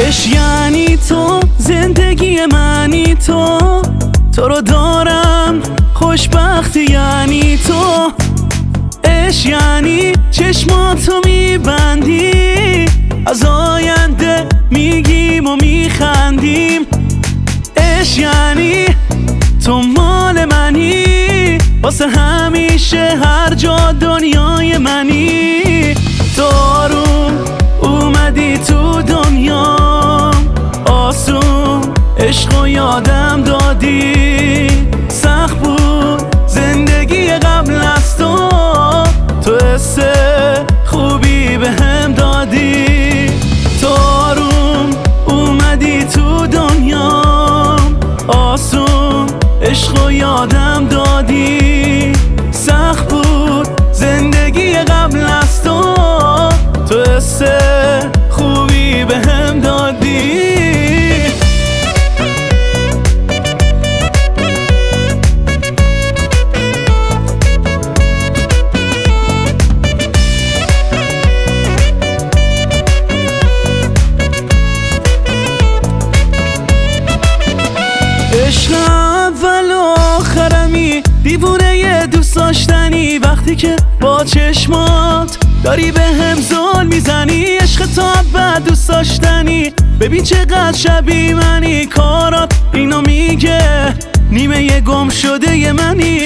عشق یعنی تو، زندگی منی تو رو دارم، خوشبختی یعنی تو. عشق یعنی چشماتو میبندی، از آینده میگیم و میخندیم. عشق یعنی تو مال منی، واسه همیشه هر جا دنیای منی. تو آروم اومدی تو دنیام، آسون عشقو یادم دادی. سخت بود زندگی قبل از تو، تو حس خوبی بهم دادی. تو آروم اومدی تو دنیام، آسون عشقو یادم دادی. سخت بود زندگی قبل از تو، تو حس خوبی بهم دادی. عشق اول و آخرمی، دیوونه یه دوست داشتنی. وقتی که با چشمات داری به هم زل میزنی، عشق تا بعد دوست داشتنی. ببین چقدر شبیه منی، کارات اینو میگه، نیمه یه گم شده ی منی.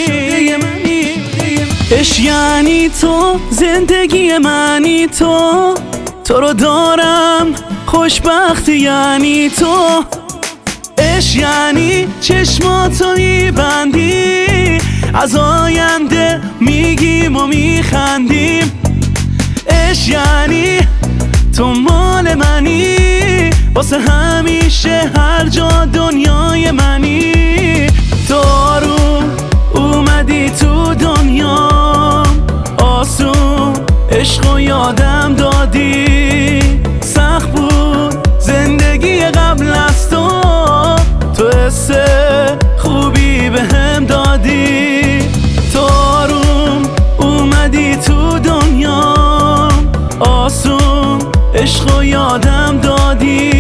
عشق یعنی تو، زندگی منی تو رو دارم، خوشبختی یعنی تو. عشق یعنی چشماتو میبندی، از آینده میگیم و میخندیم. عشق یعنی تو مال منی، واسه همیشه هر جا دنیای منی. تو آروم اومدی تو دنیام، آسون عشقو یادم دادی. سخت بود زندگی قبل از تو، تو حس خوبی بهم دادی. تو آروم اومدی تو دنیام، آسون عشقو یادم دادی.